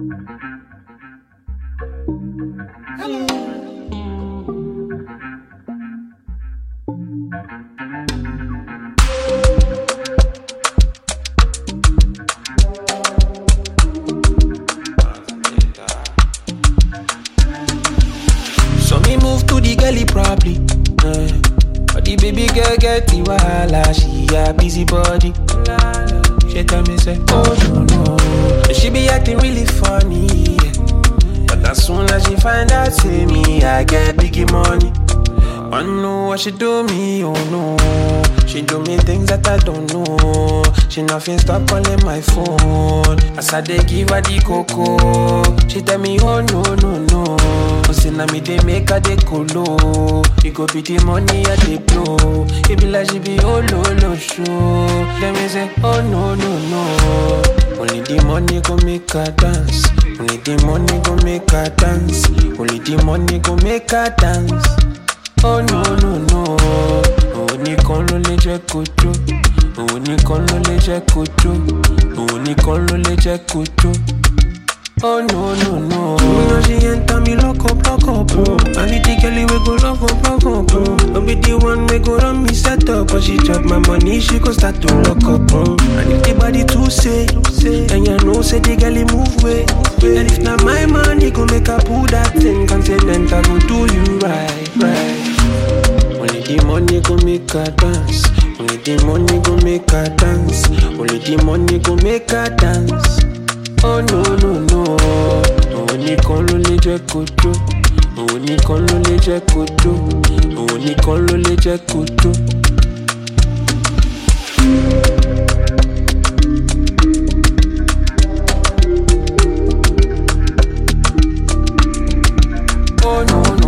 So me move to the gully properly. But the baby girl get the wahala. She a busy body. She tell me say, oh no no. And she be acting really funny. Yeah. But as soon as she find out, say me, I get biggie money. I know what she do me, oh no. She do me things that I don't know. She nothing stop calling my phone. As I dey give her the cocoa, she tell me, oh no no no. Say na me dey make her dey colo. It go be the money I dey blow. It be like she be oh no no show. Then me say, oh no no no. Only the money go make her dance. Only the money go make her dance. Only the money go make her dance. Oh no no no. Òun nìkan ló lè jẹ́ kó jó. Òun nìkan ló lè jẹ́ kó jó. Òun nìkan ló lè jẹ́ kó jó. Oh no no no. You know she enter me lock up, bro. I be the girl we go lock up, bro. I be the one we go run me set up, but she chop my money, she go start to lock up, bro. And if the body too say, then you know say the girl move way. And if not my money, go make her pull that thing, confident I go do you right. Only the money go make her dance. Only the money go make her dance. Only the money go make her dance. Oh no no no. Òun nìkan ló lè jẹ́ kó jó. Òun nìkan ló lè jẹ́ kó jó. Òun nìkan ló lè jẹ́ kó jó. Oh no.